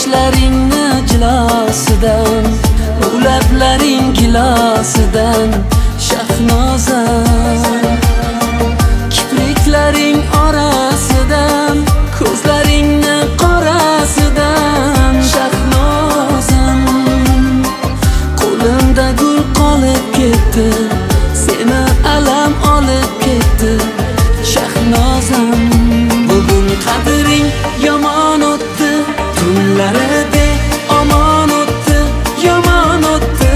sochlaringni jilosidan, u lablaring gilosidan Shahnozam, kipriklaring orasidan, ko'zlaringni qorasidan Shahnozam, qo'limda gul qolib ketdi, seni alam olib ketdi Shahnozam. Bugun qadring yomon o'tdi, tunlaridek omon o'tdi, yomon o'tdi.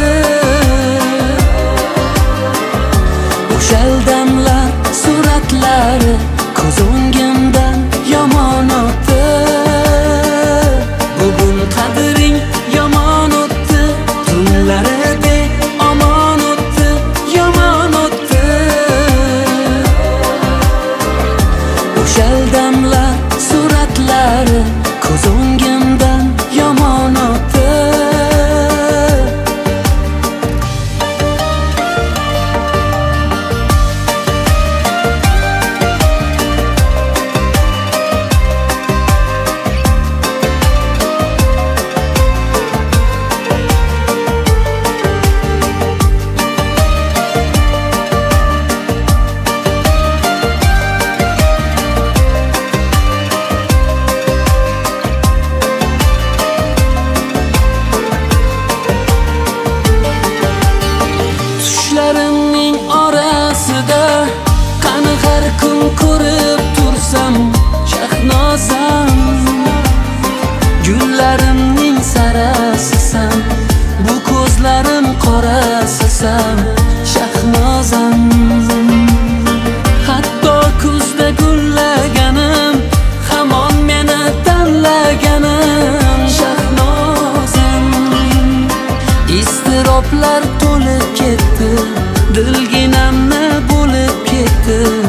O'sha damlar suratlari ko'z o'ngimdan yomon o'tdi. Bugun qadring yomon o'tdi, tunlaridek omon o'tdi, yomon o'tdi. O'sha damlar suratlari ko'z o'ngimdan yomon o'tdi. Tushlarimning orasida qani har kun ko'rib tursam Shahnozam, gullarimning sarasisan, bu ko'zlarim qorasisan Shahnozam. Hatto kuzda gullaganim, hamon meni tanlaganim Shahnozam. Iztiroblar to'lib ketdi, dilginamni bo'lib ketdi